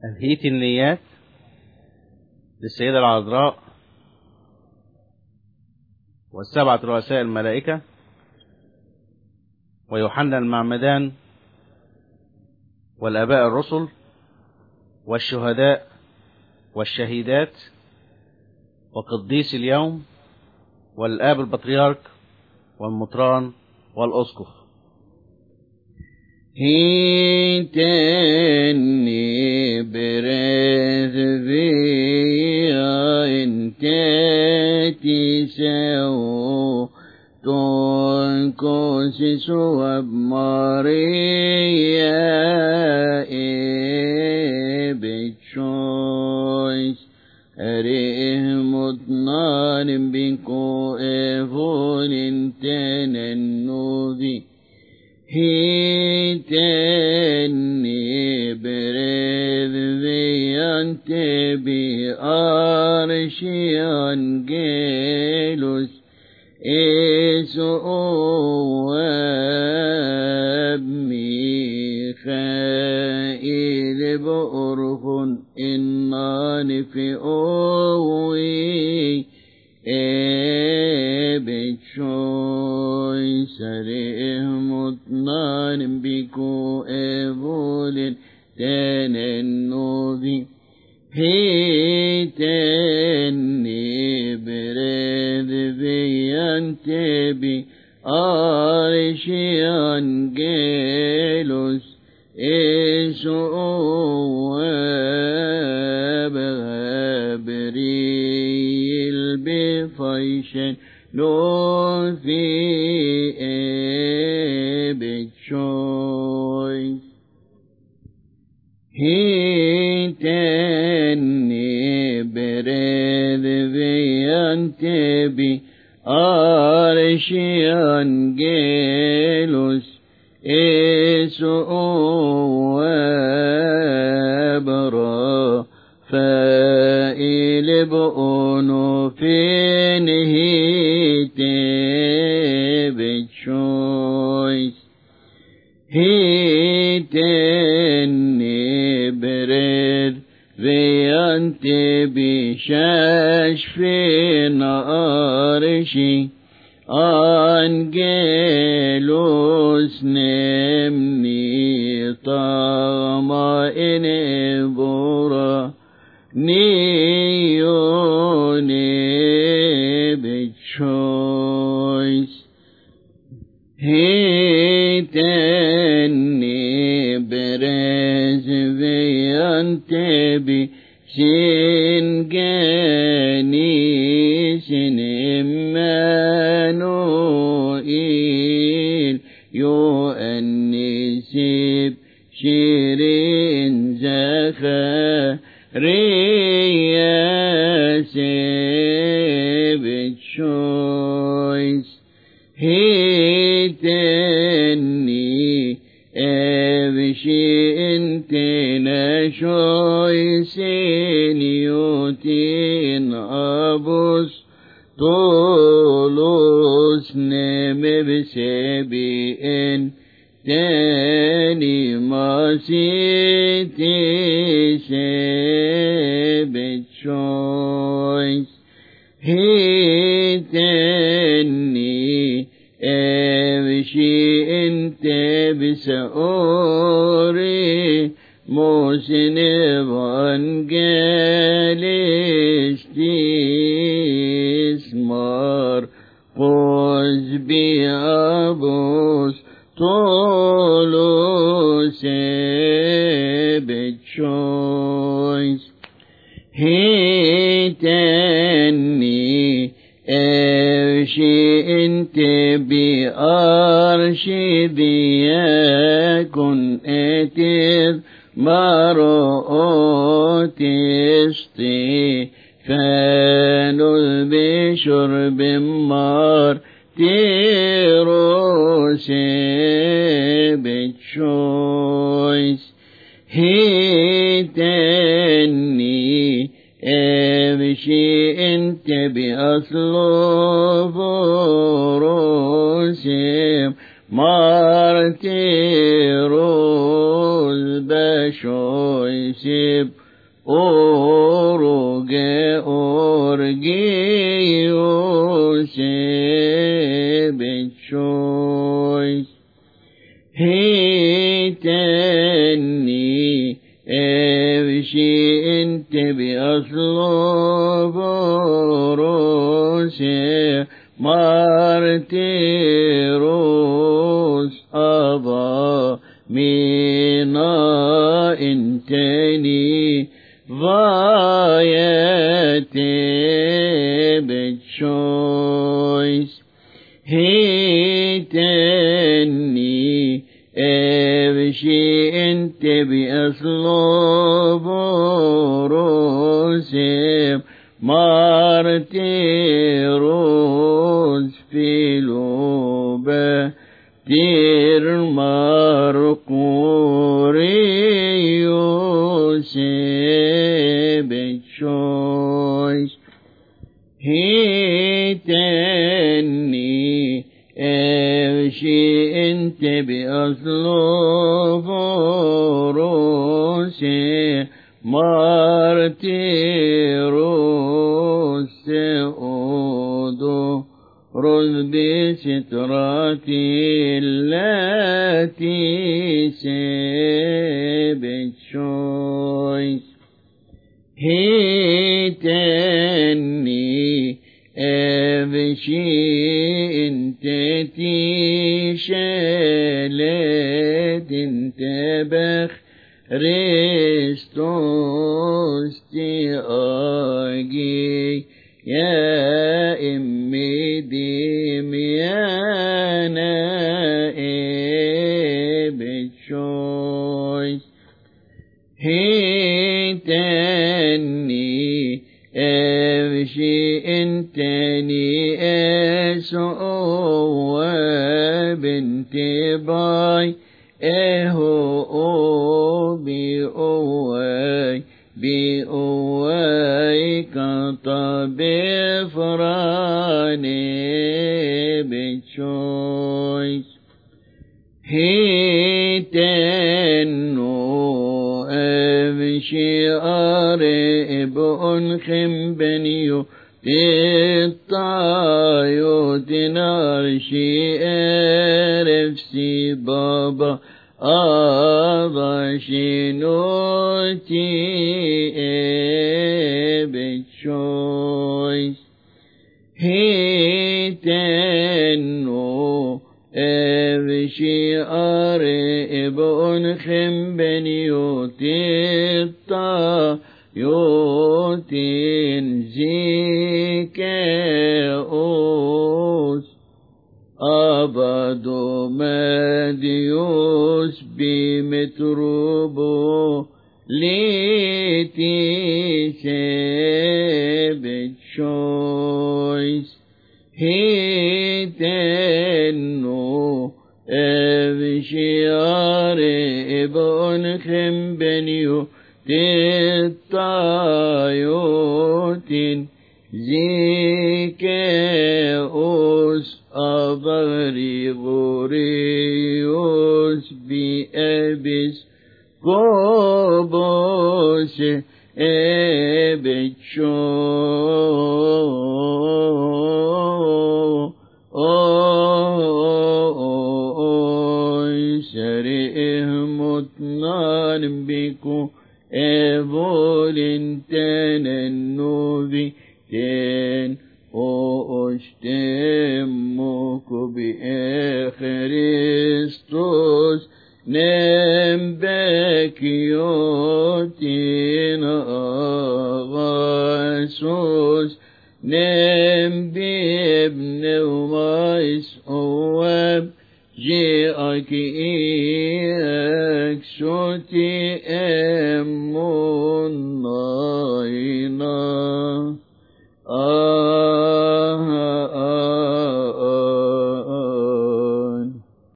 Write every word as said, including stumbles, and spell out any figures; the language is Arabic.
ألهيت النيات للسيدة العذراء والسبعة رؤساء الملائكة ويوحنا المعمدان والآباء الرسل والشهداء والشهيدات وقديس اليوم والآب البطريرك والمطران والأسقف. هيتني برث بيا انت تساو تنكوسي سواب ماريا بتشويس أريه مطنان بكو إفول انتن النوبي هيتني برذ بيانت بأرشي أنجيلوس إسو ميخائيل بأرخن إنان في أوي بتشوي سريه مطنان بكو إبول تننوذي هيتني برذ بيانت بي أرشي أنجيلوس إسو بغابريل بفايشن لو في بتشوي هيتني برذ بيانت بي أرشي أنجيلوس إسو برا فائل بأونو فين بتشويس هيتني برد بيانت بشاش في نارشي أنجيلوس نمني طامئن بورا نيوني بتشويس هيتني برز بيانت بي سنجاني سنمانوئيل يؤنسب شيرين زخا رياس بتشويس هيتني أبشي انت نشويسين يوتين أبوس طولوس نم بسبيئن تاني ما سيتي سبتشويس هيتني أبشي انت بسأوري موسن بانجاليستيس مار قوز بيابوس طولوس بتشويس هيتني أبشي انت بأرشي دياكن اتذ مرؤوتستي فانوذ بشرب مار تيروس بتشويس هيتني أبشي انت بأصل فروسهم مارتيروز بشوي Osip Oruge Orgi Osip Choice Hiteni Evşi ente bi aslo borose martiros aba mina inteni vayete bechois hiteni evşi ente bi aslo borose martiros filobe tir marcurios bechois hiteni evşi ente bi aslo borose martiros seodo رد ستراتي التي سبتشويس هيتني أبشي انت تشالت انتبخ ريستوس تياجي يا إمي ديميانا بتشويس هيتني أبشي انتني أسوء بنت باي اهو بي اوي بي اوي كطب فراني بتشويس هيتنو أبشي أريب أنخم بنيو تطايو تنارشي أرفسي بابا أضاشي نوتي بتشويس هيتنو أبشي أريب أنخم بنيو تطايو يوتين زيكاوس أبدو ماديوس بمتروبو ليتي سبتشويس هيتنو أبشياري ابن خم بنيو تطايوتين زيكاوس أبغري غوريوس بأبس قوبوس أبتشو سرئهم بكو أبولين تننوبي تن أشتمك بأخريستوس نمبك يوتين أغاسوس نمبي ابن ومايس أواب جيئك إياك شوتي أمون ناينا